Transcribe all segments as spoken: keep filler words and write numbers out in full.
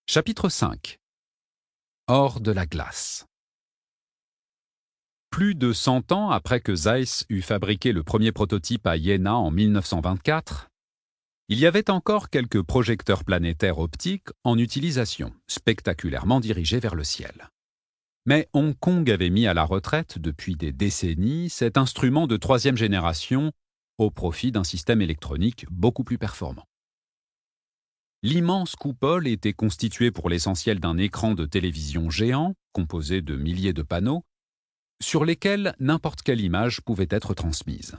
Chapitre cinq. Hors de la glace. Plus de cent ans après que Zeiss eut fabriqué le premier prototype à Iéna en mille neuf cent vingt-quatre, il y avait encore quelques projecteurs planétaires optiques en utilisation, spectaculairement dirigés vers le ciel. Mais Hong Kong avait mis à la retraite depuis des décennies cet instrument de troisième génération au profit d'un système électronique beaucoup plus performant. L'immense coupole était constituée pour l'essentiel d'un écran de télévision géant, composé de milliers de panneaux, sur lesquels n'importe quelle image pouvait être transmise.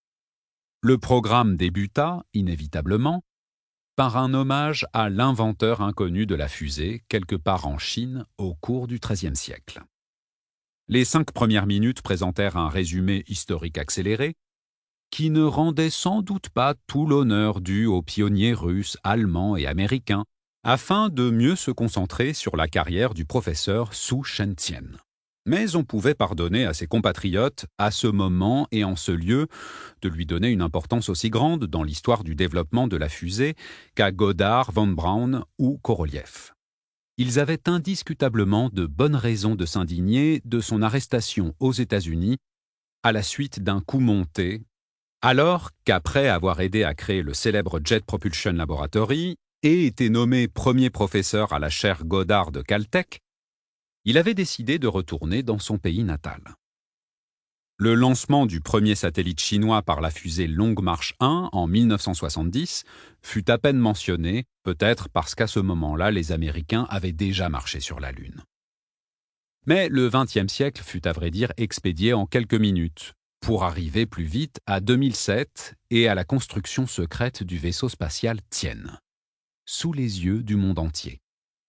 Le programme débuta, inévitablement, par un hommage à l'inventeur inconnu de la fusée, quelque part en Chine, au cours du treizième siècle. Les cinq premières minutes présentèrent un résumé historique accéléré, qui ne rendait sans doute pas tout l'honneur dû aux pionniers russes, allemands et américains, afin de mieux se concentrer sur la carrière du professeur Su Shen-Tian. Mais on pouvait pardonner à ses compatriotes, à ce moment et en ce lieu, de lui donner une importance aussi grande dans l'histoire du développement de la fusée qu'à Goddard, von Braun ou Korolev. Ils avaient indiscutablement de bonnes raisons de s'indigner de son arrestation aux États-Unis à la suite d'un coup monté, alors qu'après avoir aidé à créer le célèbre Jet Propulsion Laboratory et été nommé premier professeur à la chaire Goddard de Caltech, il avait décidé de retourner dans son pays natal. Le lancement du premier satellite chinois par la fusée Longue Marche un en mille neuf cent soixante-dix fut à peine mentionné, peut-être parce qu'à ce moment-là, les Américains avaient déjà marché sur la Lune. Mais le vingtième siècle fut à vrai dire expédié en quelques minutes, pour arriver plus vite à deux mille sept et à la construction secrète du vaisseau spatial Tian, sous les yeux du monde entier.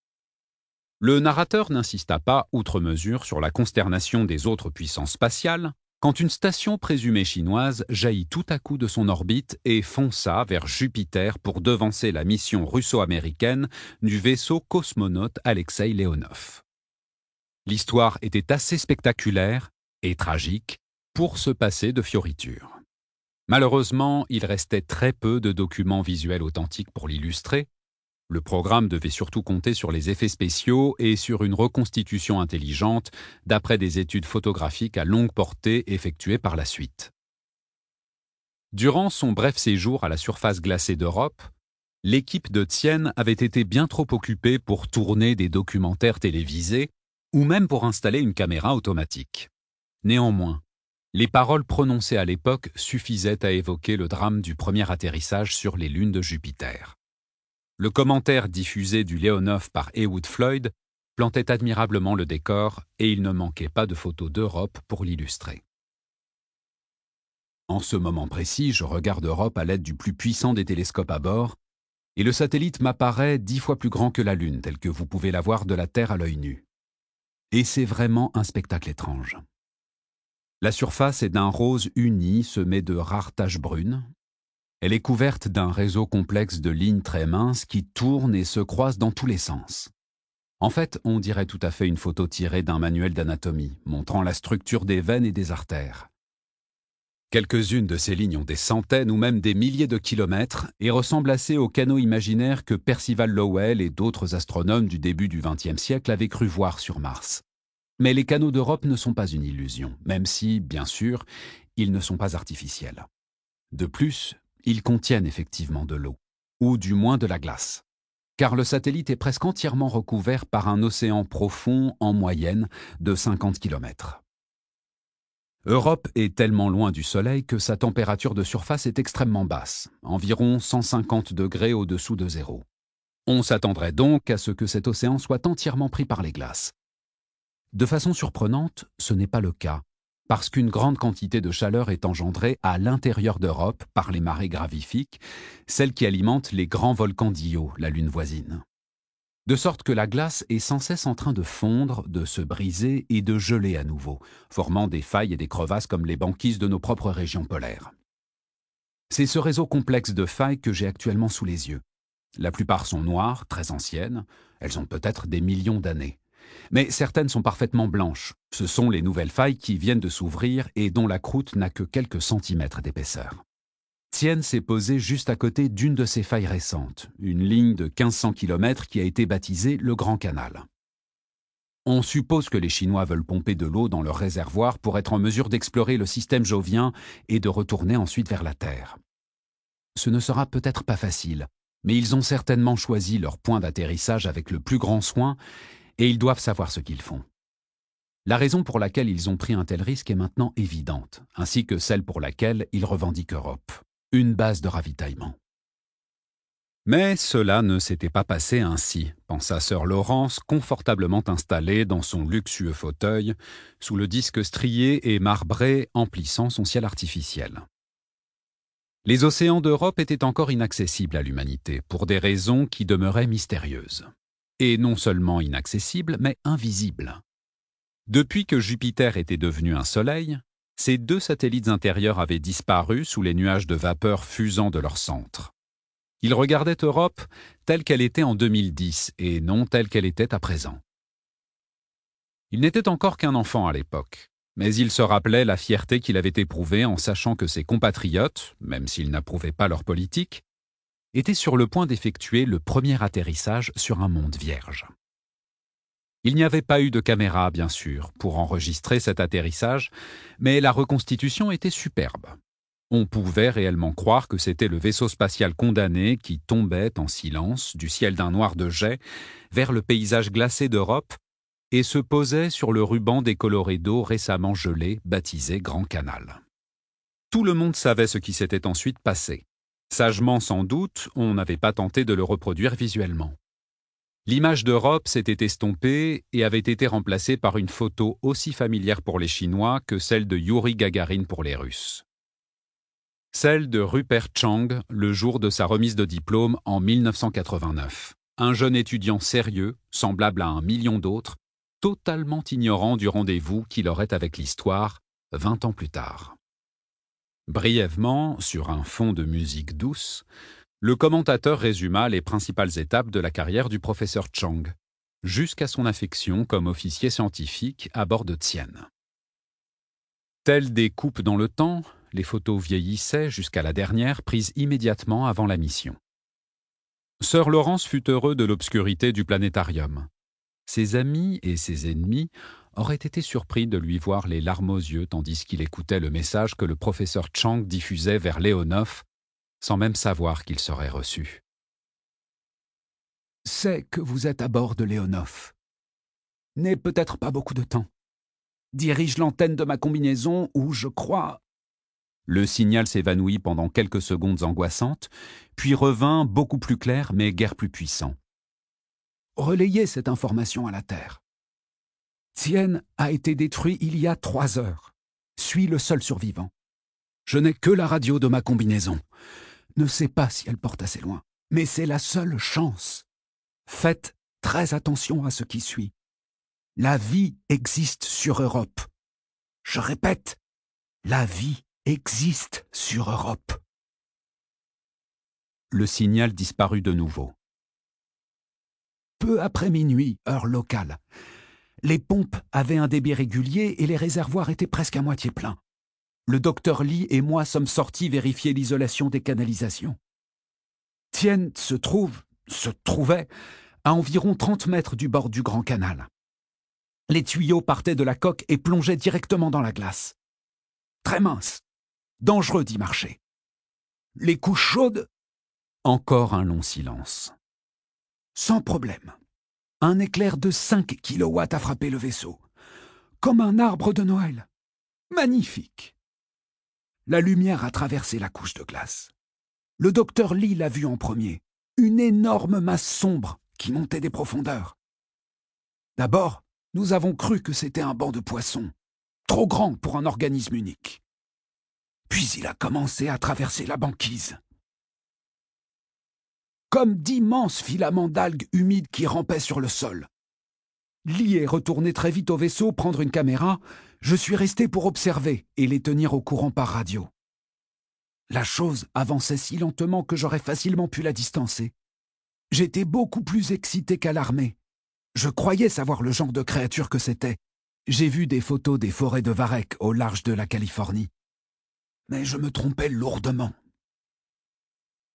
Le narrateur n'insista pas outre mesure sur la consternation des autres puissances spatiales quand une station présumée chinoise jaillit tout à coup de son orbite et fonça vers Jupiter pour devancer la mission russo-américaine du vaisseau cosmonaute Alexeï Leonov. L'histoire était assez spectaculaire et tragique pour se passer de fioritures. Malheureusement, il restait très peu de documents visuels authentiques pour l'illustrer. Le programme devait surtout compter sur les effets spéciaux et sur une reconstitution intelligente d'après des études photographiques à longue portée effectuées par la suite. Durant son bref séjour à la surface glacée d'Europe, l'équipe de Tian avait été bien trop occupée pour tourner des documentaires télévisés ou même pour installer une caméra automatique. Néanmoins, les paroles prononcées à l'époque suffisaient à évoquer le drame du premier atterrissage sur les lunes de Jupiter. Le commentaire diffusé du Leonov par Heywood Floyd plantait admirablement le décor et il ne manquait pas de photos d'Europe pour l'illustrer. En ce moment précis, je regarde Europe à l'aide du plus puissant des télescopes à bord et le satellite m'apparaît dix fois plus grand que la Lune, tel que vous pouvez la voir de la Terre à l'œil nu. Et c'est vraiment un spectacle étrange. La surface est d'un rose uni semé de rares taches brunes. Elle est couverte d'un réseau complexe de lignes très minces qui tournent et se croisent dans tous les sens. En fait, on dirait tout à fait une photo tirée d'un manuel d'anatomie, montrant la structure des veines et des artères. Quelques-unes de ces lignes ont des centaines ou même des milliers de kilomètres et ressemblent assez aux canaux imaginaires que Percival Lowell et d'autres astronomes du début du vingtième siècle avaient cru voir sur Mars. Mais les canaux d'Europe ne sont pas une illusion, même si, bien sûr, ils ne sont pas artificiels. De plus, ils contiennent effectivement de l'eau, ou du moins de la glace, car le satellite est presque entièrement recouvert par un océan profond en moyenne de cinquante kilomètres. Europe est tellement loin du Soleil que sa température de surface est extrêmement basse, environ cent cinquante degrés au-dessous de zéro. On s'attendrait donc à ce que cet océan soit entièrement pris par les glaces. De façon surprenante, ce n'est pas le cas, parce qu'une grande quantité de chaleur est engendrée à l'intérieur d'Europe par les marées gravifiques, celles qui alimentent les grands volcans d'Io, la Lune voisine. De sorte que la glace est sans cesse en train de fondre, de se briser et de geler à nouveau, formant des failles et des crevasses comme les banquises de nos propres régions polaires. C'est ce réseau complexe de failles que j'ai actuellement sous les yeux. La plupart sont noires, très anciennes, elles ont peut-être des millions d'années. Mais certaines sont parfaitement blanches. Ce sont les nouvelles failles qui viennent de s'ouvrir et dont la croûte n'a que quelques centimètres d'épaisseur. Tien s'est posé juste à côté d'une de ces failles récentes, une ligne de mille cinq cents kilomètres qui a été baptisée le Grand Canal. On suppose que les Chinois veulent pomper de l'eau dans leur réservoir pour être en mesure d'explorer le système jovien et de retourner ensuite vers la Terre. Ce ne sera peut-être pas facile, mais ils ont certainement choisi leur point d'atterrissage avec le plus grand soin et ils doivent savoir ce qu'ils font. La raison pour laquelle ils ont pris un tel risque est maintenant évidente, ainsi que celle pour laquelle ils revendiquent Europe, une base de ravitaillement. Mais cela ne s'était pas passé ainsi, pensa sœur Laurence, confortablement installée dans son luxueux fauteuil, sous le disque strié et marbré emplissant son ciel artificiel. Les océans d'Europe étaient encore inaccessibles à l'humanité, pour des raisons qui demeuraient mystérieuses. Et non seulement inaccessibles, mais invisibles. Depuis que Jupiter était devenu un soleil, ses deux satellites intérieurs avaient disparu sous les nuages de vapeur fusant de leur centre. Ils regardaient Europe telle qu'elle était en deux mille dix et non telle qu'elle était à présent. Il n'était encore qu'un enfant à l'époque, mais il se rappelait la fierté qu'il avait éprouvée en sachant que ses compatriotes, même s'ils n'approuvaient pas leur politique, étaient sur le point d'effectuer le premier atterrissage sur un monde vierge. Il n'y avait pas eu de caméra, bien sûr, pour enregistrer cet atterrissage, mais la reconstitution était superbe. On pouvait réellement croire que c'était le vaisseau spatial condamné qui tombait en silence du ciel d'un noir de jais vers le paysage glacé d'Europe et se posait sur le ruban décoloré d'eau récemment gelé, baptisé Grand Canal. Tout le monde savait ce qui s'était ensuite passé. Sagement sans doute, on n'avait pas tenté de le reproduire visuellement. L'image d'Europe s'était estompée et avait été remplacée par une photo aussi familière pour les Chinois que celle de Youri Gagarin pour les Russes. Celle de Rupert Chang le jour de sa remise de diplôme en mille neuf cent quatre-vingt-neuf. Un jeune étudiant sérieux, semblable à un million d'autres, totalement ignorant du rendez-vous qu'il aurait avec l'histoire vingt ans plus tard. Brièvement, sur un fond de musique douce, le commentateur résuma les principales étapes de la carrière du professeur Chang, jusqu'à son affection comme officier scientifique à bord de Tien. Telles des coupes dans le temps, les photos vieillissaient jusqu'à la dernière prise immédiatement avant la mission. Sœur Laurence fut heureux de l'obscurité du planétarium. Ses amis et ses ennemis auraient été surpris de lui voir les larmes aux yeux tandis qu'il écoutait le message que le professeur Chang diffusait vers Léonov, sans même savoir qu'il serait reçu. « C'est que vous êtes à bord de Léonov. N'aie peut-être pas beaucoup de temps. Dirige l'antenne de ma combinaison où, je crois... » Le signal s'évanouit pendant quelques secondes angoissantes, puis revint beaucoup plus clair mais guère plus puissant. Relayez cette information à la Terre. Tien a été détruit il y a trois heures. Suis le seul survivant. Je n'ai que la radio de ma combinaison. Ne sais pas si elle porte assez loin, mais c'est la seule chance. Faites très attention à ce qui suit. La vie existe sur Europe. Je répète, la vie existe sur Europe. Le signal disparut de nouveau. Peu après minuit, heure locale. Les pompes avaient un débit régulier et les réservoirs étaient presque à moitié pleins. Le docteur Lee et moi sommes sortis vérifier l'isolation des canalisations. Tien se trouve, se trouvait, à environ trente mètres du bord du Grand Canal. Les tuyaux partaient de la coque et plongeaient directement dans la glace. Très mince, dangereux d'y marcher. Les couches chaudes... Encore un long silence. Sans problème. Un éclair de cinq kilowatts a frappé le vaisseau. Comme un arbre de Noël. Magnifique. La lumière a traversé la couche de glace. Le docteur Lee l'a vu en premier. Une énorme masse sombre qui montait des profondeurs. D'abord, nous avons cru que c'était un banc de poissons, trop grand pour un organisme unique. Puis il a commencé à traverser la banquise. Comme d'immenses filaments d'algues humides qui rampaient sur le sol. Lee est retourné très vite au vaisseau prendre une caméra. Je suis resté pour observer et les tenir au courant par radio. La chose avançait si lentement que j'aurais facilement pu la distancer. J'étais beaucoup plus excité qu'alarmé. Je croyais savoir le genre de créature que c'était. J'ai vu des photos des forêts de varech au large de la Californie. Mais je me trompais lourdement.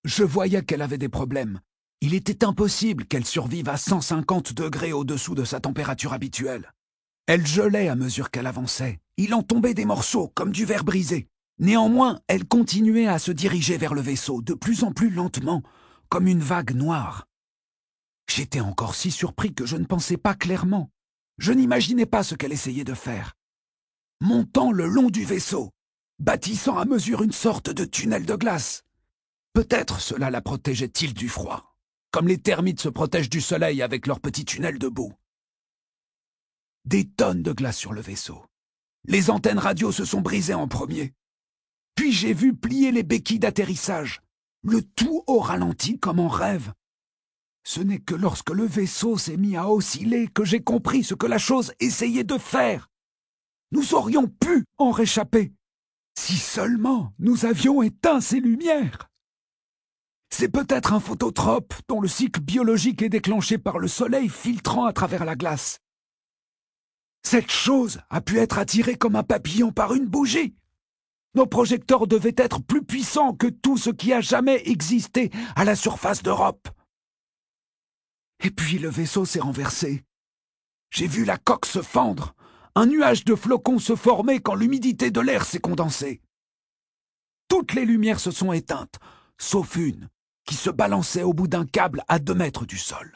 Je voyais qu'elle avait des problèmes. Il était impossible qu'elle survive à cent cinquante degrés au-dessous de sa température habituelle. Elle gelait à mesure qu'elle avançait. Il en tombait des morceaux, comme du verre brisé. Néanmoins, elle continuait à se diriger vers le vaisseau, de plus en plus lentement, comme une vague noire. J'étais encore si surpris que je ne pensais pas clairement. Je n'imaginais pas ce qu'elle essayait de faire. Montant le long du vaisseau, bâtissant à mesure une sorte de tunnel de glace. Peut-être cela la protégeait-il du froid, comme les termites se protègent du soleil avec leur petit tunnel de boue. Des tonnes de glace sur le vaisseau. Les antennes radio se sont brisées en premier. Puis j'ai vu plier les béquilles d'atterrissage, le tout au ralenti comme en rêve. Ce n'est que lorsque le vaisseau s'est mis à osciller que j'ai compris ce que la chose essayait de faire. Nous aurions pu en réchapper, si seulement nous avions éteint ces lumières. C'est peut-être un phototrope dont le cycle biologique est déclenché par le soleil filtrant à travers la glace. Cette chose a pu être attirée comme un papillon par une bougie. Nos projecteurs devaient être plus puissants que tout ce qui a jamais existé à la surface d'Europe. Et puis le vaisseau s'est renversé. J'ai vu la coque se fendre, un nuage de flocons se former quand l'humidité de l'air s'est condensée. Toutes les lumières se sont éteintes, sauf une, qui se balançait au bout d'un câble à deux mètres du sol.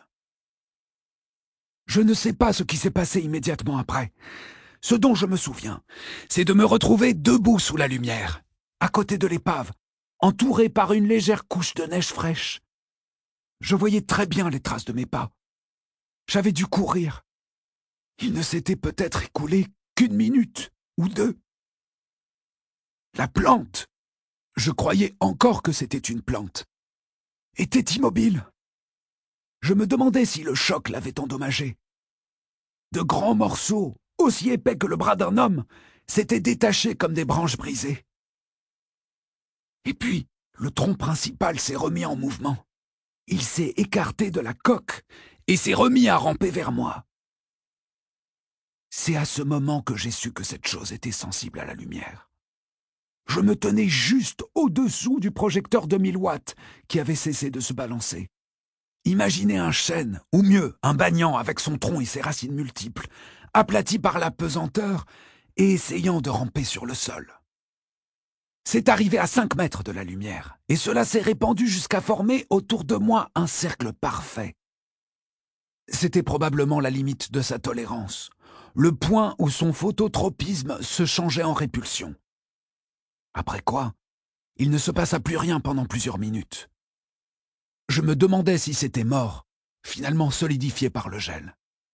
Je ne sais pas ce qui s'est passé immédiatement après. Ce dont je me souviens, c'est de me retrouver debout sous la lumière, à côté de l'épave, entouré par une légère couche de neige fraîche. Je voyais très bien les traces de mes pas. J'avais dû courir. Il ne s'était peut-être écoulé qu'une minute ou deux. La plante, je croyais encore que c'était une plante, était immobile. Je me demandais si le choc l'avait endommagée. De grands morceaux, aussi épais que le bras d'un homme, s'étaient détachés comme des branches brisées. Et puis, le tronc principal s'est remis en mouvement. Il s'est écarté de la coque et s'est remis à ramper vers moi. C'est à ce moment que j'ai su que cette chose était sensible à la lumière. Je me tenais juste au-dessous du projecteur de mille watts qui avait cessé de se balancer. Imaginez un chêne, ou mieux, un banyan avec son tronc et ses racines multiples, aplati par la pesanteur et essayant de ramper sur le sol. C'est arrivé à cinq mètres de la lumière, et cela s'est répandu jusqu'à former autour de moi un cercle parfait. C'était probablement la limite de sa tolérance, le point où son phototropisme se changeait en répulsion. Après quoi, il ne se passa plus rien pendant plusieurs minutes. Je me demandais si c'était mort, finalement solidifié par le gel.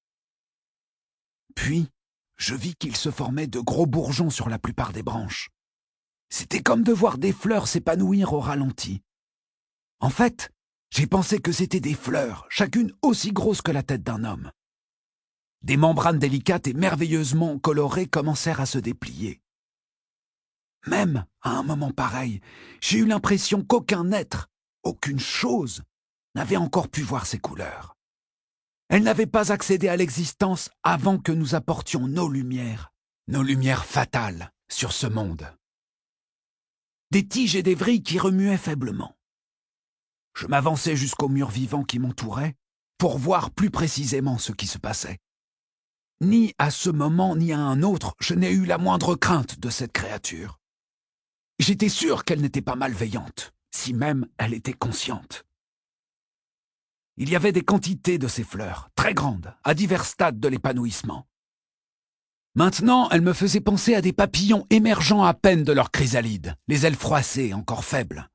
Puis, je vis qu'il se formait de gros bourgeons sur la plupart des branches. C'était comme de voir des fleurs s'épanouir au ralenti. En fait, j'ai pensé que c'étaient des fleurs, chacune aussi grosse que la tête d'un homme. Des membranes délicates et merveilleusement colorées commencèrent à se déplier. Même à un moment pareil, j'ai eu l'impression qu'aucun être, aucune chose, n'avait encore pu voir ces couleurs. Elles n'avaient pas accédé à l'existence avant que nous apportions nos lumières, nos lumières fatales, sur ce monde. Des tiges et des vrilles qui remuaient faiblement. Je m'avançai jusqu'au mur vivant qui m'entourait pour voir plus précisément ce qui se passait. Ni à ce moment ni à un autre, je n'ai eu la moindre crainte de cette créature. J'étais sûr qu'elle n'était pas malveillante, si même elle était consciente. Il y avait des quantités de ces fleurs, très grandes, à divers stades de l'épanouissement. Maintenant, elles me faisaient penser à des papillons émergeant à peine de leur chrysalide, les ailes froissées, encore faibles.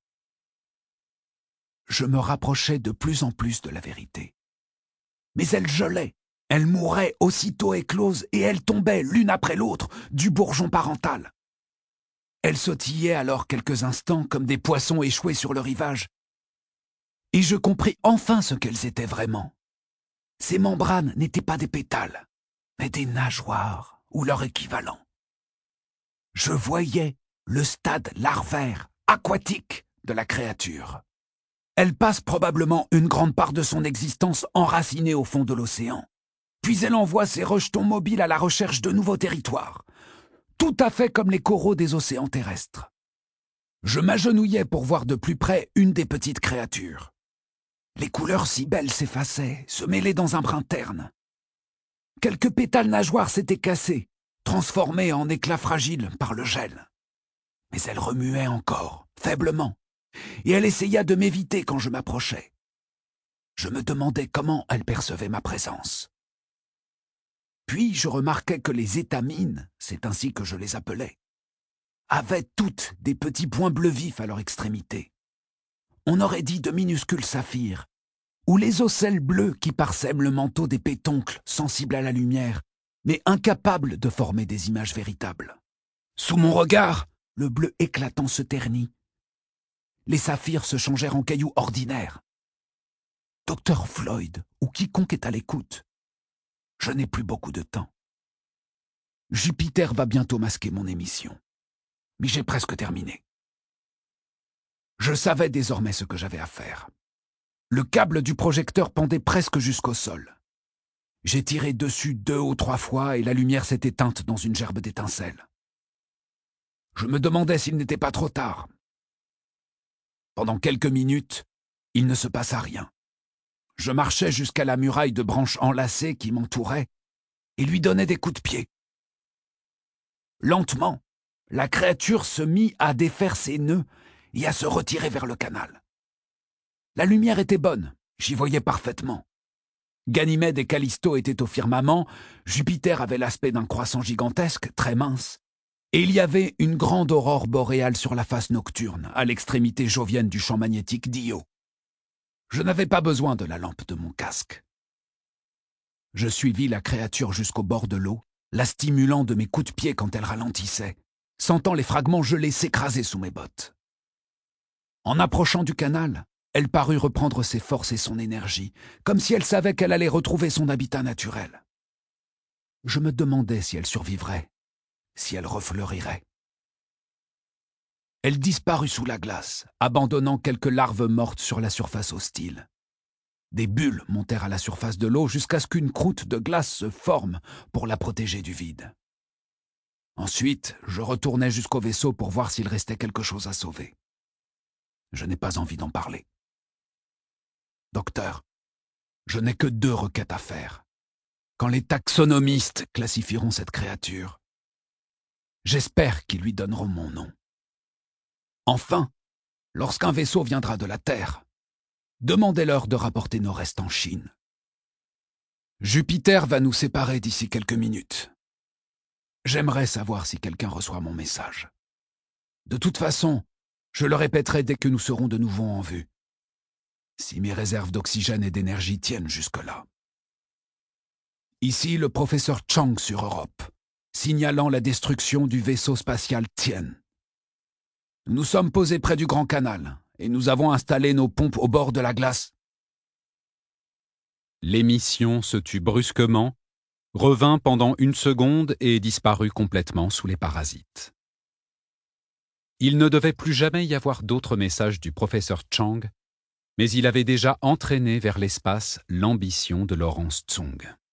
Je me rapprochais de plus en plus de la vérité. Mais elles gelaient, elles mouraient aussitôt écloses et elles tombaient l'une après l'autre du bourgeon parental. Elles sautillaient alors quelques instants comme des poissons échoués sur le rivage. Et je compris enfin ce qu'elles étaient vraiment. Ces membranes n'étaient pas des pétales, mais des nageoires ou leur équivalent. Je voyais le stade larvaire, aquatique de la créature. Elle passe probablement une grande part de son existence enracinée au fond de l'océan. Puis elle envoie ses rejetons mobiles à la recherche de nouveaux territoires, tout à fait comme les coraux des océans terrestres. Je m'agenouillais pour voir de plus près une des petites créatures. Les couleurs si belles s'effaçaient, se mêlaient dans un brun terne. Quelques pétales nageoires s'étaient cassés, transformés en éclats fragiles par le gel. Mais elle remuait encore, faiblement, et elle essaya de m'éviter quand je m'approchais. Je me demandais comment elle percevait ma présence. Puis je remarquai que les étamines, c'est ainsi que je les appelais, avaient toutes des petits points bleus vifs à leur extrémité. On aurait dit de minuscules saphirs, ou les ocelles bleues qui parsèment le manteau des pétoncles sensibles à la lumière, mais incapables de former des images véritables. Sous mon regard, le bleu éclatant se ternit. Les saphirs se changèrent en cailloux ordinaires. Docteur Floyd, ou quiconque est à l'écoute, je n'ai plus beaucoup de temps. Jupiter va bientôt masquer mon émission, mais j'ai presque terminé. Je savais désormais ce que j'avais à faire. Le câble du projecteur pendait presque jusqu'au sol. J'ai tiré dessus deux ou trois fois et la lumière s'est éteinte dans une gerbe d'étincelles. Je me demandais s'il n'était pas trop tard. Pendant quelques minutes, il ne se passa rien. Je marchais jusqu'à la muraille de branches enlacées qui m'entourait et lui donnais des coups de pied. Lentement, la créature se mit à défaire ses nœuds et à se retirer vers le canal. La lumière était bonne, j'y voyais parfaitement. Ganymède et Callisto étaient au firmament, Jupiter avait l'aspect d'un croissant gigantesque, très mince, et il y avait une grande aurore boréale sur la face nocturne, à l'extrémité jovienne du champ magnétique d'Io. Je n'avais pas besoin de la lampe de mon casque. Je suivis la créature jusqu'au bord de l'eau, la stimulant de mes coups de pied quand elle ralentissait, sentant les fragments gelés s'écraser sous mes bottes. En approchant du canal, elle parut reprendre ses forces et son énergie, comme si elle savait qu'elle allait retrouver son habitat naturel. Je me demandais si elle survivrait, si elle refleurirait. Elle disparut sous la glace, abandonnant quelques larves mortes sur la surface hostile. Des bulles montèrent à la surface de l'eau jusqu'à ce qu'une croûte de glace se forme pour la protéger du vide. Ensuite, je retournai jusqu'au vaisseau pour voir s'il restait quelque chose à sauver. Je n'ai pas envie d'en parler. Docteur, je n'ai que deux requêtes à faire. Quand les taxonomistes classifieront cette créature, j'espère qu'ils lui donneront mon nom. Enfin, lorsqu'un vaisseau viendra de la Terre, demandez-leur de rapporter nos restes en Chine. Jupiter va nous séparer d'ici quelques minutes. J'aimerais savoir si quelqu'un reçoit mon message. De toute façon, je le répéterai dès que nous serons de nouveau en vue. Si mes réserves d'oxygène et d'énergie tiennent jusque-là. Ici le professeur Chang sur Europe, signalant la destruction du vaisseau spatial Tien. Nous nous sommes posés près du Grand Canal et nous avons installé nos pompes au bord de la glace. L'émission se tut brusquement, revint pendant une seconde et disparut complètement sous les parasites. Il ne devait plus jamais y avoir d'autres messages du professeur Chang, mais il avait déjà entraîné vers l'espace l'ambition de Lawrence Tsung.